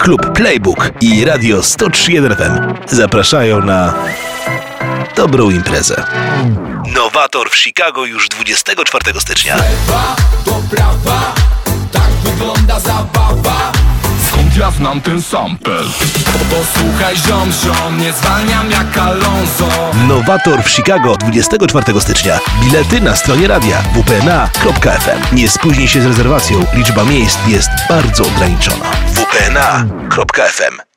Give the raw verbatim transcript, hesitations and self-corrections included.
Klub Playbook i Radio sto trzy jeden F M zapraszają na dobrą imprezę. Nowator w Chicago już dwudziestego czwartego stycznia. Lewa do prawa, tak wygląda zabawa. Skąd ja znam ten sample? Posłuchaj ziom, ziom, nie zwalniam jak Alonso. Nowator w Chicago dwudziestego czwartego stycznia. Bilety na stronie radia w p n a kropka f m. Nie spóźnij się z rezerwacją, liczba miejsc jest bardzo ograniczona. w p n a kropka f m